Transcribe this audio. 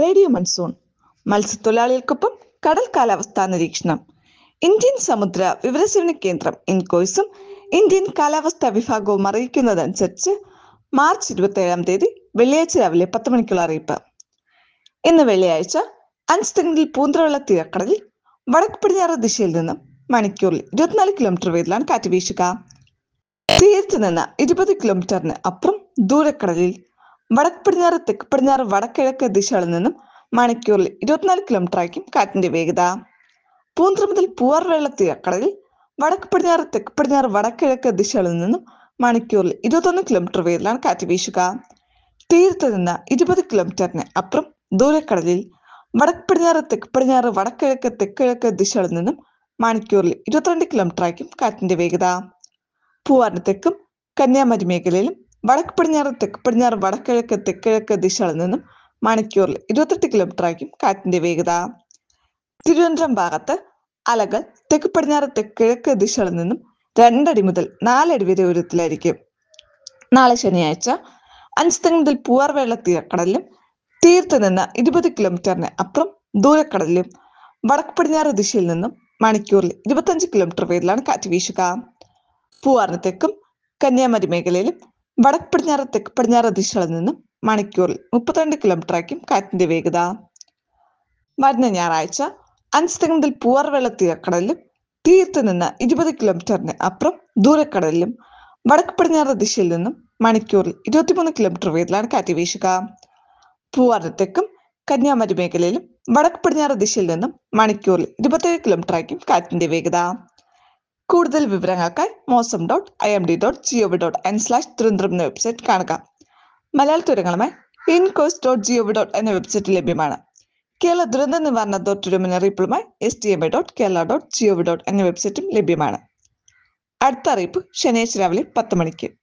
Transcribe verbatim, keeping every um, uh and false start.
Radio monsoon മത്സ്യത്തൊഴിലാളികൾക്കൊപ്പം കടൽ കാലാവസ്ഥാ നിരീക്ഷണം. ഇന്ത്യൻ സമുദ്ര വിവരസേവന കേന്ദ്രം ഇൻകോയ്സും ഇന്ത്യൻ കാലാവസ്ഥാ വിഭാഗവും അറിയിക്കുന്നതനുസരിച്ച് മാർച്ച് ഇരുപത്തി ഏഴാം തീയതി വെള്ളിയാഴ്ച രാവിലെ പത്ത് മണിക്കുള്ള അറിയിപ്പ്. ഇന്ന് വെള്ളിയാഴ്ച അഞ്ചുതെങ്ങിൽ പൂന്തറവെള്ള തീരക്കടലിൽ വടക്ക് പടിഞ്ഞാറ് ദിശയിൽ നിന്നും മണിക്കൂറിൽ ഇരുപത്തിനാല് കിലോമീറ്റർ വേഗത്തിലാണ് കാറ്റ് വീശുക. തീരത്ത് നിന്ന് ഇരുപത് കിലോമീറ്ററിന് അപ്പുറം ദൂരക്കടലിൽ വടക്ക് പടിഞ്ഞാറ് തെക്ക് പടിഞ്ഞാറ് വടക്കിഴക്ക് ദിശകളിൽ നിന്നും മണിക്കൂറിൽ ഇരുപത്തിനാല് കിലോമീറ്റർ ആയിരിക്കും കാറ്റിന്റെ വേഗത. പൂന്തറ മുതൽ പൂവാർവേള തീരക്കടലിൽ വടക്ക് പടിഞ്ഞാറ് തെക്ക് പടിഞ്ഞാറ് വടക്കിഴക്ക് ദിശകളിൽ നിന്നും മണിക്കൂറിൽ ഇരുപത്തൊന്ന് കിലോമീറ്റർ വേഗത്തിലാണ് കാറ്റ് വീശുക. തീരത്ത് നിന്ന് ഇരുപത് കിലോമീറ്ററിന് അപ്പുറം ദൂരക്കടലിൽ വടക്ക് പടിഞ്ഞാറ് തെക്ക് പടിഞ്ഞാറ് വടക്കിഴക്ക് തെക്കിഴക്ക് ദിശകളിൽ നിന്നും മണിക്കൂറിൽ ഇരുപത്തിരണ്ട് കിലോമീറ്റർ ആയിരിക്കും കാറ്റിന്റെ വേഗത. പൂവാറിന് തെക്കും കന്യാകുമാരി മേഖലയിലും വടക്ക് പടിഞ്ഞാറ് തെക്ക് പടിഞ്ഞാറ് വടക്കിഴക്ക് തെക്കിഴക്ക് ദിശകളിൽ നിന്നും മണിക്കൂറിൽ ഇരുപത്തെട്ട് കിലോമീറ്റർ ആയിരിക്കും കാറ്റിന്റെ വേഗത. തിരുവനന്തപുരം ഭാഗത്ത് അലകൾ തെക്ക് പടിഞ്ഞാറ് തെക്കിഴക്ക് ദിശകളിൽ നിന്നും രണ്ടടി മുതൽ നാലടി വരെ ഉയരത്തിലായിരിക്കും. നാളെ ശനിയാഴ്ച അഞ്ചുതെങ്ങ് മുതൽ പൂവാർവേള തീരക്കടലിലും തീരത്ത് നിന്ന് ഇരുപത് കിലോമീറ്ററിന് അപ്പുറം ദൂരക്കടലിലും വടക്ക് പടിഞ്ഞാറ് ദിശയിൽ നിന്നും മണിക്കൂറിൽ ഇരുപത്തഞ്ച് കിലോമീറ്റർ വേഗത്തിലാണ് കാറ്റ് വീശുക. പൂവാറിന് തെക്കും കന്യാകുമാരി മേഖലയിലും വടക്ക് പടിഞ്ഞാറ് തെക്ക് പടിഞ്ഞാറ് ദിശകളിൽ നിന്നും മണിക്കൂറിൽ മുപ്പത്തിരണ്ട് കിലോമീറ്റർ ആയിരിക്കും കാറ്റിന്റെ വേഗത. വരുന്ന ഞായറാഴ്ച അഞ്ചുതെങ്ങ് മുതൽ പൂവാർവേള തീരക്കടലിലും തീരത്ത് നിന്ന് ഇരുപത് കിലോമീറ്ററിന് അപ്പുറം ദൂരക്കടലിലും വടക്ക് പടിഞ്ഞാറ് ദിശയിൽ നിന്നും മണിക്കൂറിൽ ഇരുപത്തിമൂന്ന് കിലോമീറ്റർ വേഗത്തിലാണ് കാറ്റ് വീശുക. പൂവാറിന് തെക്കും കന്യാകുമാരി മേഖലയിലും വടക്ക് പടിഞ്ഞാറ് ദിശയിൽ നിന്നും മണിക്കൂറിൽ ഇരുപത്തേഴ് കിലോമീറ്റർ ആയിരിക്കും കാറ്റിന്റെ വേഗത. കൂടുതൽ വിവരങ്ങൾക്കായി mausam dot I M D dot G O V dot in slash Thiruvananthapuram എന്ന വെബ്സൈറ്റ് കാണുക. മലയാള വിവരങ്ങളുമായി INCOIS dot G O V dot എന്ന വെബ്സൈറ്റ് ലഭ്യമാണ്. കേരള ദുരന്ത നിവാരണ അതോറിറ്റിയുടെ മുന്നറിയിപ്പുമായി S T M I dot Kerala dot G O V dot എന്ന വെബ്സൈറ്റും ലഭ്യമാണ്. അടുത്ത അറിയിപ്പ് ശനിയാഴ്ച രാവിലെ പത്ത് മണിക്ക്.